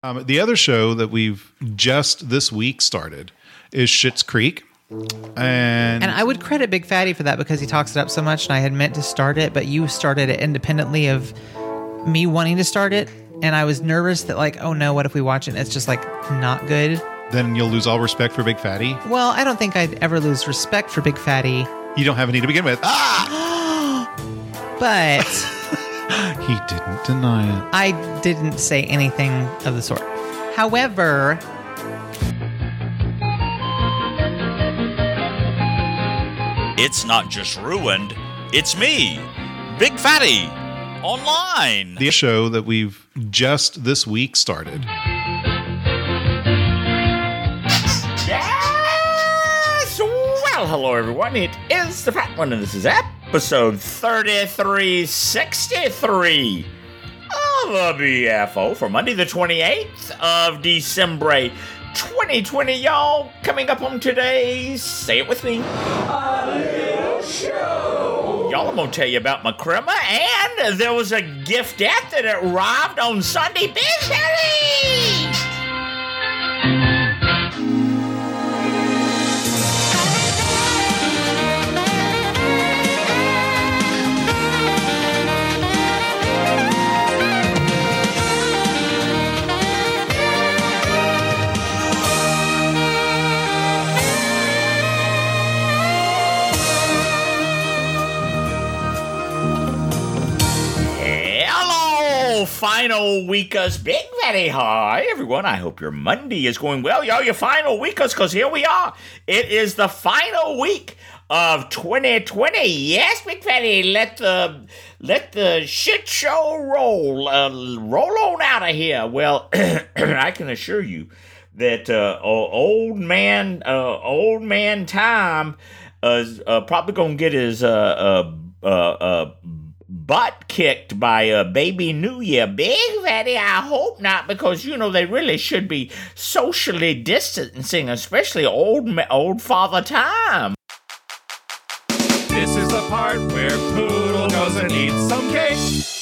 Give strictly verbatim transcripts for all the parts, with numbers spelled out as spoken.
Um, the other show that we've just this week started is Schitt's Creek. And, and I would credit Big Fatty for that because he talks it up so much, and I had meant to start it, but you started it independently of me wanting to start it, and I was nervous that, like, oh no, what if we watch it and it's just, like, not good? Then you'll lose all respect for Big Fatty? Well, I don't think I'd ever lose respect for Big Fatty. You don't have any to begin with. Ah! But... he didn't deny it. I didn't say anything of the sort. However... It's not just ruined, it's me, Big Fatty, online. The show that we've just this week started. Yes! Well, hello everyone, it is the Fat One, and this is episode thirty-three sixty-three of the B F O for Monday the twenty-eighth of December twenty twenty, y'all. Coming up on today's Say It With Me, a little show. Y'all, I'm gonna tell you about my crema, and there was a giftette that arrived on Sunday. Big Fatty! Final weekers, Big Fatty. Hi, everyone. I hope your Monday is going well, y'all. Your final weekers, because here we are. It is the final week of twenty twenty. Yes, Big Fatty. Let the let the shit show roll. Uh, roll on out of here. Well, I can assure you that uh, old man, uh, old man time uh, is uh, probably gonna get his uh, uh, uh, uh butt kicked by a baby New Year. Big Fatty, I hope not, because, you know, they really should be socially distancing, especially old old Father Time. This is the part where Poodle goes and eats some cake.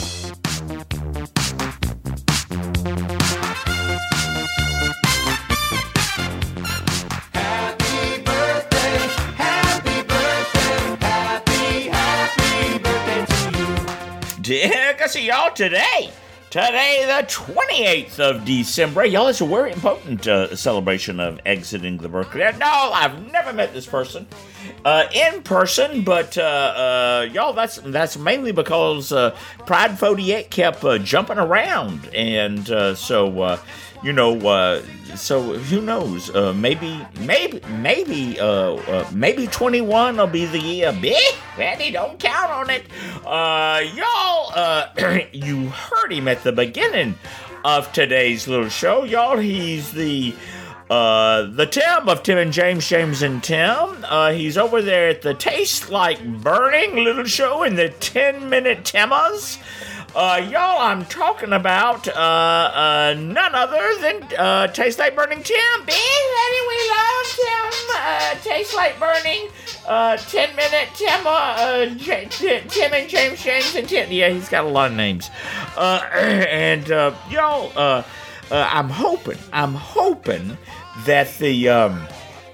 I see y'all today. Today, the twenty-eighth of December. Y'all, it's a very important uh, celebration of exiting the birth canal. No, I've never met this person uh, in person, but uh, uh, y'all, that's that's mainly because uh, Pride forty-eight kept uh, jumping around, and uh, so uh, you know, uh, so who knows? Uh, maybe, maybe, maybe, uh, uh, maybe twenty-one will be the year. Big Fatty, don't count on it. Uh, y'all, uh, you heard him at the beginning of today's little show, y'all. He's the uh, the Tim of Tim and James, James and Tim. Uh, he's over there at the Taste Like Burning little show in the ten minute Timmers. Uh, y'all, I'm talking about, uh, uh, none other than, uh, Taste Like Burning Tim. Big Fatty, we love Tim. Uh, Taste Like Burning, uh, ten minute Tim, uh, J- J- Tim and James, James and Tim. Yeah, he's got a lot of names. Uh, and, uh, y'all, uh, uh, I'm hoping, I'm hoping that the, um,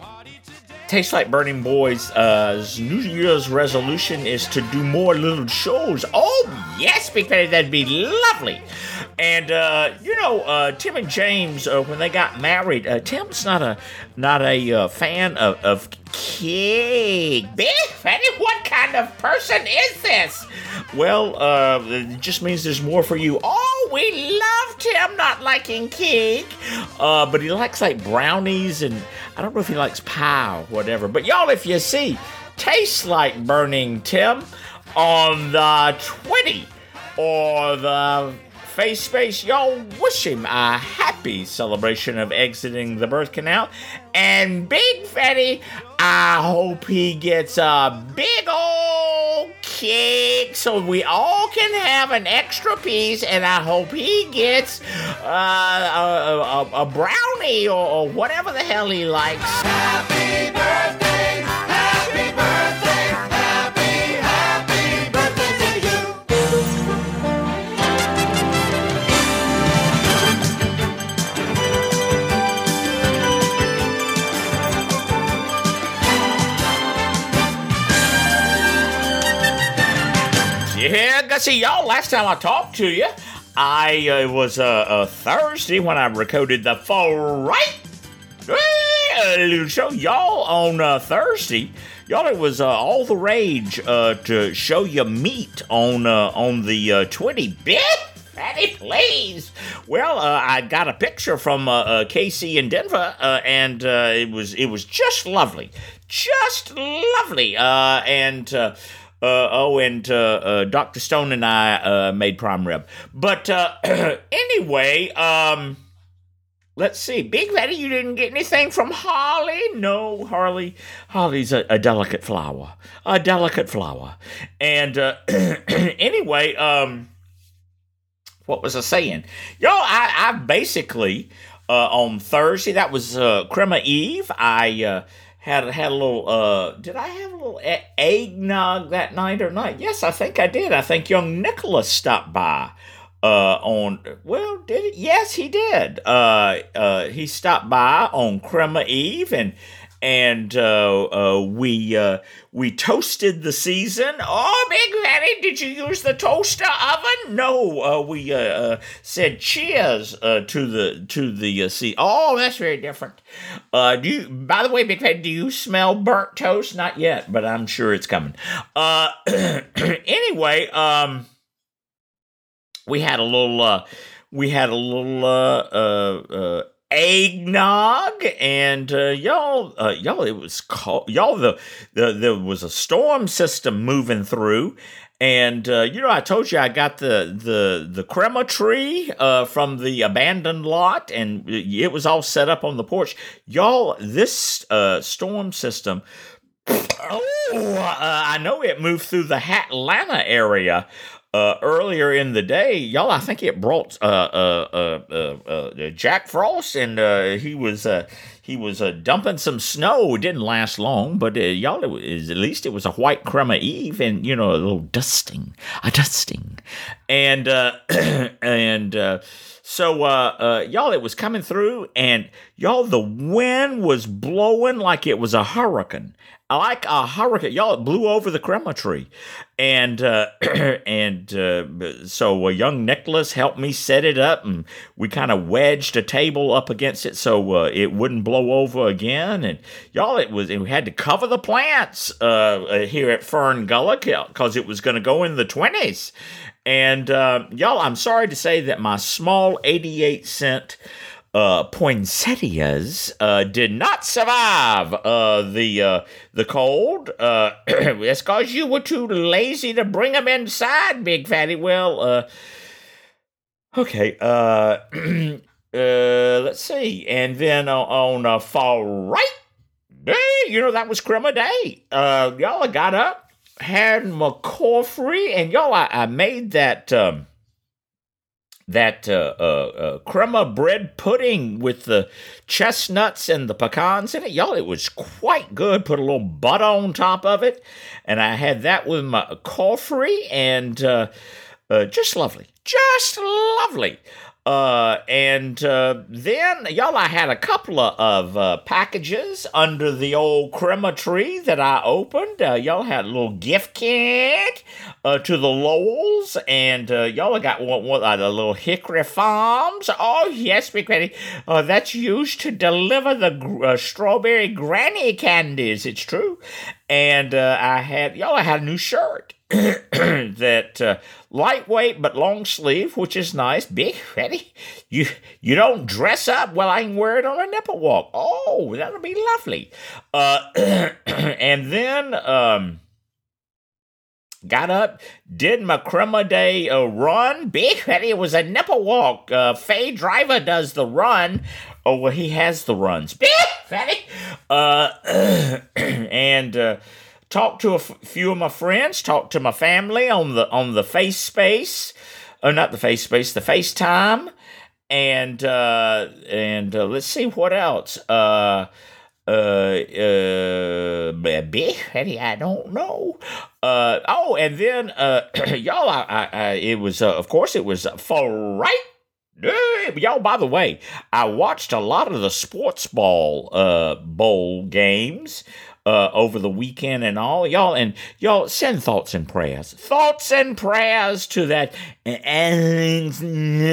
Taste Like Burning Boys' uh, New Year's resolution is to do more little shows. Oh, yes, Big Fatty, that'd be lovely. And, uh, you know, uh, Tim and James, uh, when they got married, uh, Tim's not a not a uh, fan of, of cake. Big Fatty, what kind of person is this? Well, uh, it just means there's more for you. Oh, we love Tim not liking cake. Uh, but he likes, like, brownies, and I don't know if he likes pie or whatever. But, y'all, if you see Taste Like Burning Tim on the twenty or the Face Space, y'all wish him a happy celebration of exiting the birth canal. And Big Fatty, I hope he gets a big old cake so we all can have an extra piece, and I hope he gets uh, a, a, a brownie or, or whatever the hell he likes. Happy birthday, happy birthday, happy, happy birthday to you. see, y'all, last time I talked to you, I uh, was uh, uh, Thursday when I recorded the Full Right uh, show. Y'all, on uh, Thursday, y'all, it was uh, all the rage uh, to show your meat on uh, on the uh, twenty bit. Fatty, please. Well, uh, I got a picture from uh, uh, K C in Denver, uh, and uh, it was it was just lovely, just lovely. Uh, and uh, uh, oh, and uh, uh, Doctor Stone and I uh, made prime rib. But uh, anyway, um, let's see. Big Fatty, you didn't get anything from Holly? No, Harley. Holly's a, a delicate flower, a delicate flower. And uh, anyway, um. What was I saying? Yo, I, I basically, uh, on Thursday, that was uh, Crema Eve, I uh, had had a little, uh, did I have a little e- eggnog that night or not? Yes, I think I did. I think young Nicholas stopped by uh, on, well, did it? Yes, he did. Uh, uh, he stopped by on Crema Eve, and And uh, uh, we uh, we toasted the season. Oh, Big Fatty, did you use the toaster oven? No, uh, we uh, uh, said cheers uh, to the to the uh, sea. Oh, that's very different. Uh, do you? By the way, Big Fatty, do you smell burnt toast? Not yet, but I'm sure it's coming. Uh, anyway, um, we had a little. Uh, we had a little. Uh, uh, uh, eggnog, and uh, y'all, uh, y'all, it was cold. Y'all, the, the there was a storm system moving through, and uh, you know, I told you I got the the the crema tree uh, from the abandoned lot, and it was all set up on the porch. Y'all, this uh, storm system. Oh, uh, I know it moved through the Atlanta area. Uh, earlier in the day, y'all, I think it brought uh, uh, uh, uh, uh, Jack Frost, and uh, he was uh, he was uh, dumping some snow. It didn't last long, but uh, y'all, it was, at least it was a white Crema Eve, and you know, a little dusting, a dusting, and uh, and uh, so uh, uh, y'all, it was coming through, and y'all, the wind was blowing like it was a hurricane. Like a hurricane, y'all, it blew over the crema tree, and uh, and uh, so uh, young Nicholas helped me set it up, and we kind of wedged a table up against it so uh, it wouldn't blow over again. And y'all, it was we had to cover the plants uh, here at Fern Gully because it was going to go in the twenties. And uh, y'all, I'm sorry to say that my small eighty-eight cent. Uh, poinsettias uh, did not survive uh, the uh, the cold. Uh, it's because you were too lazy to bring them inside, Big Fatty. Well, uh, okay. Uh, uh, let's see. And then uh, on uh, Fall Right Day, you know, that was Crema Day. Uh, y'all, I got up, had my coffee, and y'all, I, I made that... Um, that uh, uh, uh, crema bread pudding with the chestnuts and the pecans in it. Y'all, it was quite good. Put a little butter on top of it. And I had that with my coffee, and uh, uh, just lovely. Just lovely. Uh, and uh, then, y'all, I had a couple of uh, packages under the old crema tree that I opened. Uh, y'all had a little gift kit uh, to the Lowells, and uh, y'all got one, one uh, the little Hickory Farms. Oh, yes, Big Fatty. Uh, that's used to deliver the uh, strawberry granny candies. It's true. And uh, I had, y'all, I had a new shirt. that uh, lightweight but long sleeve, which is nice. Big Fatty, you you don't dress up. Well, I can wear it on a nipple walk. Oh, that'll be lovely. Uh, and then um, got up, did my Crema Day uh, run. Big Fatty, it was a nipple walk. Uh, Faye Driver does the run. Oh, well, he has the runs. Big Fatty, uh, and. Uh, Talked to a f- few of my friends, talked to my family on the on the Face Space, oh, not the Face Space, the FaceTime, and uh, and uh, let's see what else. Uh, uh, uh, Big Fatty, I don't know. Uh, oh, and then uh, y'all, I, I, I, it was uh, of course it was for right. Y'all, by the way, I watched a lot of the sports ball uh, bowl games. Uh, uh, over the weekend and all. Y'all, and y'all send thoughts and prayers. Thoughts and prayers to that Alex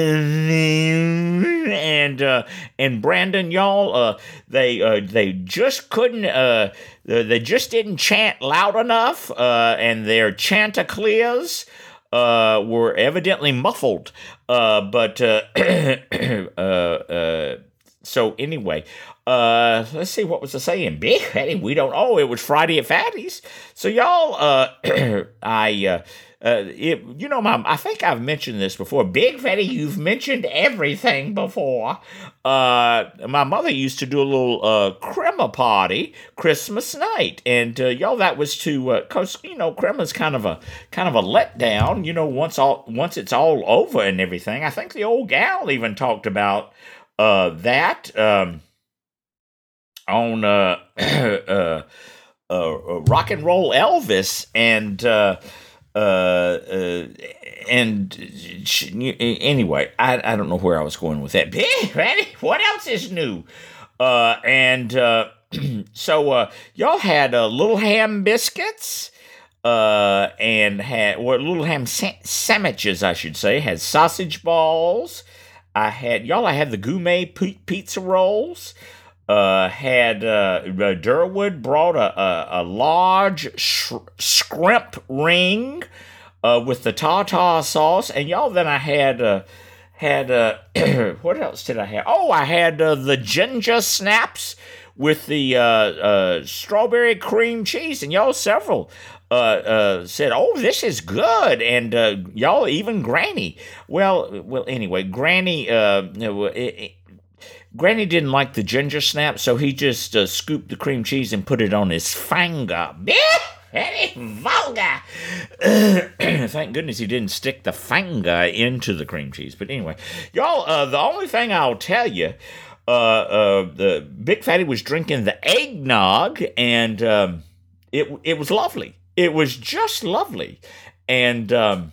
and uh, and Brandon, y'all. Uh, they uh, they just couldn't. Uh, they just didn't chant loud enough, uh, and their chanticleers uh, were evidently muffled. Uh, but uh, uh, uh, so anyway. Uh, let's see, what was I saying? Big Fatty, we don't. Oh, it was Friday at Fatty's. So y'all, uh, I, uh, uh, it, you know, my, I think I've mentioned this before. Big Fatty, you've mentioned everything before. Uh, my mother used to do a little uh crema party Christmas night, and uh, y'all, that was to, uh, cause you know, crema's kind of a kind of a letdown. You know, once all once it's all over and everything. I think the old gal even talked about uh that. Um. on uh, uh, uh, Rock and Roll Elvis, and uh, uh, uh, and sh- anyway, I, I don't know where I was going with that. Hey, ready? What else is new? Uh, and uh, so uh, y'all had uh, little ham biscuits, uh, and had well, little ham sa- sandwiches, I should say. Had sausage balls. I had y'all. I had the gourmet p- pizza rolls. Uh, had uh, Durwood brought a, a, a large sh- shrimp ring uh, with the tartar sauce, and y'all. Then I had uh, had uh, what else did I have? Oh, I had uh, the ginger snaps with the uh, uh, strawberry cream cheese, and y'all several uh, uh, said, "Oh, this is good," and uh, y'all even Granny. Well, well, anyway, Granny. Uh, it, it, Granny didn't like the ginger snap, so he just uh, scooped the cream cheese and put it on his finger. Very vulgar. Thank goodness he didn't stick the finger into the cream cheese. But anyway, y'all, uh, the only thing I'll tell you, uh, uh, the Big Fatty was drinking the eggnog, and um, it it was lovely. It was just lovely, and um,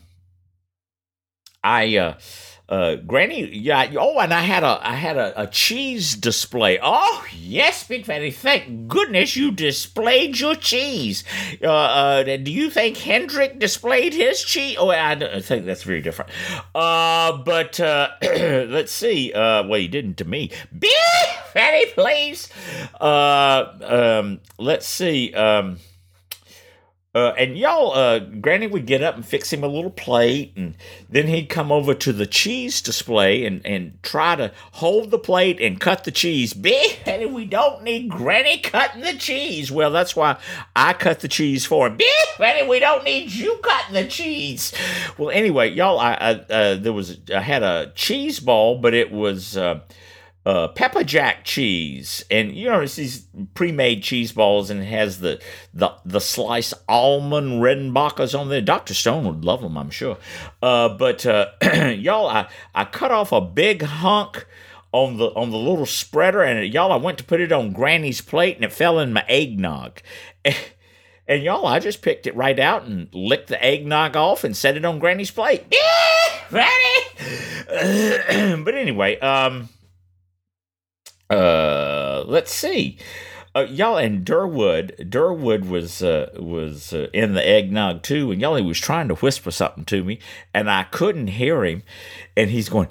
I. Uh, Uh, Granny, yeah. Oh, and I had a, I had a, a cheese display. Oh, yes, Big Fatty. Thank goodness you displayed your cheese. Uh, uh do you think Hendrick displayed his cheese? Oh, I, I think that's very different. Uh, but uh, let's see. Uh, well, he didn't to me. Big Fatty, please. Uh, um, let's see. Um. Uh, and y'all, uh, Granny would get up and fix him a little plate, and then he'd come over to the cheese display and, and try to hold the plate and cut the cheese. Big, and we don't need Granny cutting the cheese. Well, that's why I cut the cheese for him. Big, Granny, we don't need you cutting the cheese. Well, anyway, y'all, I, I uh, there was I had a cheese ball, but it was. Uh, Uh, pepper jack cheese, and you know it's these pre-made cheese balls, and it has the the the sliced almond Redenbachers on there. Doctor Stone would love them, I'm sure. Uh, but uh, y'all, I, I cut off a big hunk on the on the little spreader, and y'all, I went to put it on Granny's plate, and it fell in my eggnog. And y'all, I just picked it right out and licked the eggnog off and set it on Granny's plate. Yeah, Granny. But anyway, um. Uh, let's see. Uh, y'all, and Durwood, Durwood was uh, was uh, in the eggnog too, and y'all, he was trying to whisper something to me, and I couldn't hear him, and he's going.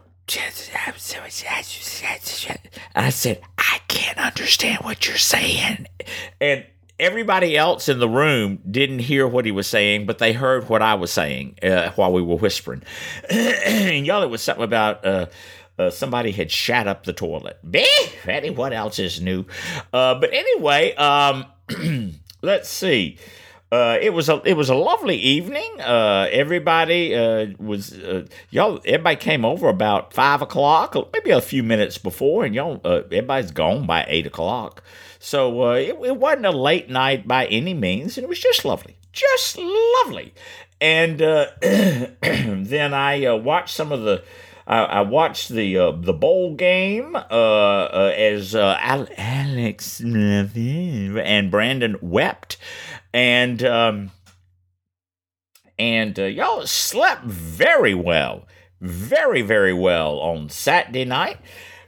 And I said, I can't understand what you're saying, and everybody else in the room didn't hear what he was saying, but they heard what I was saying uh, while we were whispering. And y'all, it was something about. Uh, Uh, somebody had shat up the toilet. Big Fatty, what else is new? Uh, but anyway, um, let's see. Uh, it was a it was a lovely evening. Uh, everybody uh, was uh, y'all. Everybody came over about five o'clock, maybe a few minutes before, and y'all. Uh, everybody's gone by eight o'clock. So uh, it, it wasn't a late night by any means, and it was just lovely, just lovely. And uh, then I uh, watched some of the. I, I watched the uh, the bowl game uh, uh, as uh, Alex and Brandon wept, and um, and uh, y'all slept very well, very very well on Saturday night.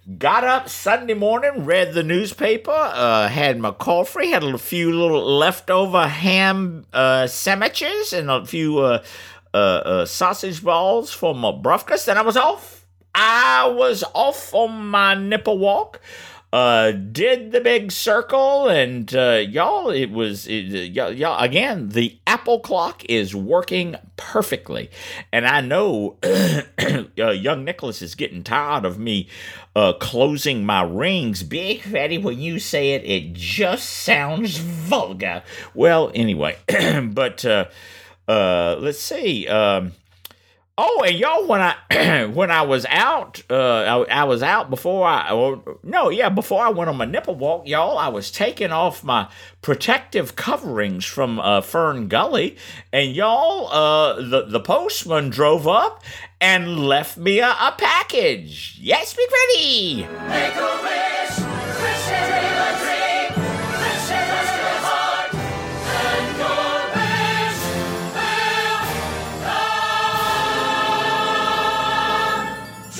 got up Sunday morning, read the newspaper, uh, had my coffee, had a few little leftover ham uh, sandwiches and a few uh, uh, uh, sausage balls for my breakfast, and I was off. I was off on my nipple walk. Uh, did the big circle, and uh, y'all, it was it, y'all, y'all again. The Apple clock is working perfectly, and I know uh, young Nicholas is getting tired of me uh, closing my rings. Big Fatty, when you say it, it just sounds vulgar. Well, anyway, but uh, uh, let's see. Um, Oh, and y'all, when I when I was out, uh, I, I was out before I, or, no, yeah, before I went on my nipple walk, y'all, I was taking off my protective coverings from uh, Fern Gully, and y'all, uh, the the postman drove up and left me a, a package. Yes, Big Freddy. Make a wish, wish it in a dream, wish it in your heart, and your wish will come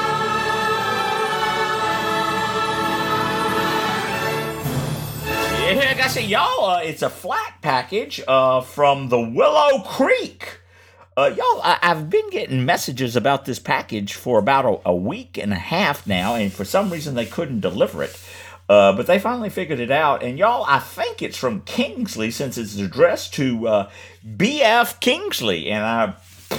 true. Yeah, I say, y'all, uh, it's a flat package uh, from the Willow Creek. Uh, y'all, I- I've been getting messages about this package for about a-, a week and a half now, and for some reason they couldn't deliver it. Uh, but they finally figured it out. And y'all, I think it's from Kingsley since it's addressed to uh, B F Kingsley. And I...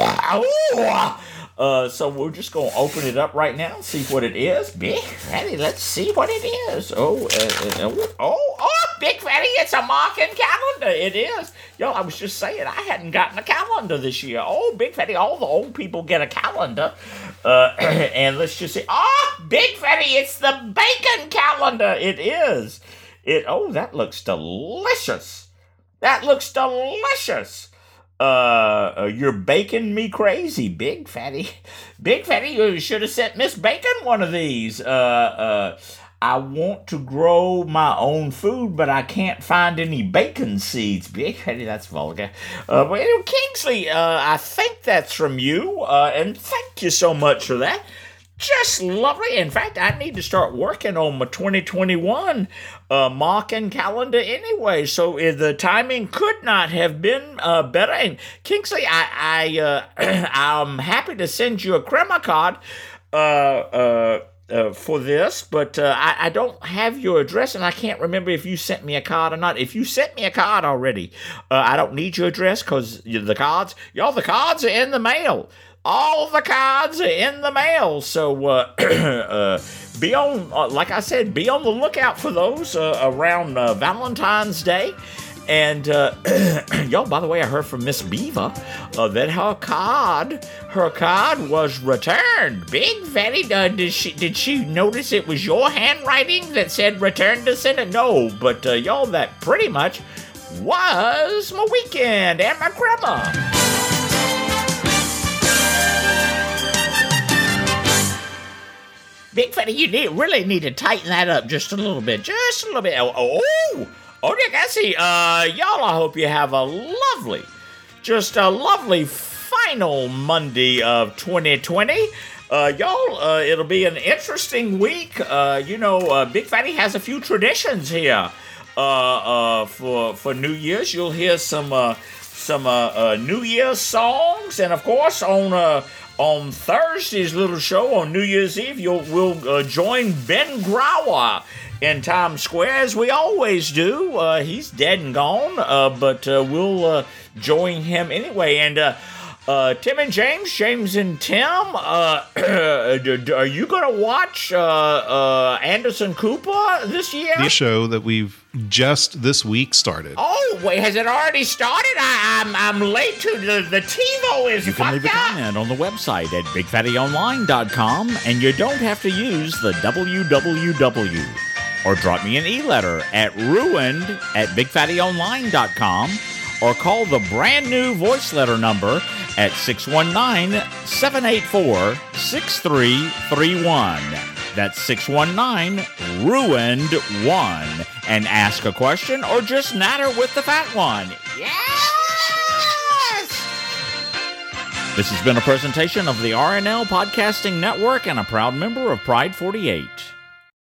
Uh, so we're just going to open it up right now and see what it is. Big Fatty, let's see what it is. Oh, uh, uh, oh, oh, Big Fatty, it's a marking calendar. It is. Yo, I was just saying, I hadn't gotten a calendar this year. Oh, Big Fatty, all the old people get a calendar. Uh, and let's just say, oh, Big Fatty, it's the bacon calendar. It is. It. Oh, that looks delicious. That looks delicious. Uh, uh, you're baking me crazy, Big Fatty. Big Fatty, you should have sent Miss Bacon one of these. Uh, uh, I want to grow my own food, but I can't find any bacon seeds. Big Fatty, that's vulgar. Uh, but anyway, Kingsley, uh, I think that's from you, uh, and thank you so much for that. Just lovely. In fact, I need to start working on my twenty twenty-one uh, marking calendar anyway. So uh, the timing could not have been uh, better. And Kingsley, I, I, uh, I'm happy to send you a crema card uh, uh, uh, for this, but uh, I, I don't have your address, and I can't remember if you sent me a card or not. If you sent me a card already, uh, I don't need your address because the cards, y'all, the cards are in the mail. All the cards are in the mail, so uh, uh, be on, uh, like I said, be on the lookout for those uh, around uh, Valentine's Day. And uh, y'all, by the way, I heard from Miss Beaver uh, that her card, her card was returned. Big Fatty, uh, did she did she notice it was your handwriting that said return to sender? No, but uh, y'all, that pretty much was my weekend and my grandma. Big Fatty, you need, really need to tighten that up just a little bit. Just a little bit. Oh, oh, oh Nick, I see. Uh, y'all, I hope you have a lovely, just a lovely final Monday of twenty twenty. Uh, y'all, uh, it'll be an interesting week. Uh, you know, uh, Big Fatty has a few traditions here. Uh, uh, for for New Year's, you'll hear some uh, some uh, uh, New Year's songs, and of course on uh. On Thursday's little show on New Year's Eve, you'll we'll uh, join Ben Grauer in Times Square as we always do. Uh, he's dead and gone, uh, but uh, we'll uh, join him anyway. And uh, uh, Tim and James, James and Tim, uh, are you going to watch uh, uh, Anderson Cooper this year? The show that we've just this week started. Oh, wait, has it already started? I, I'm I'm late to the the TiVo is You can leave a fucked up. comment on the website at big fatty online dot com, and you don't have to use the W W W. Or drop me an e-letter at ruined at big fatty online dot com, or call the brand new voice letter number at six one nine, seven eight four, six three three one. That's six one nine, ruined one. And ask a question or just natter with the fat one. Yes! This has been a presentation of the R N L Podcasting Network and a proud member of Pride forty-eight.